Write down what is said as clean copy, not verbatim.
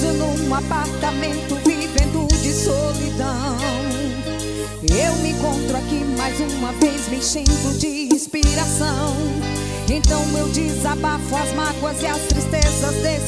preso num apartamento, vivendo de solidão. Eu me encontro aqui mais uma vez, me enchendo de inspiração. Então eu desabafo as mágoas e as tristezas desse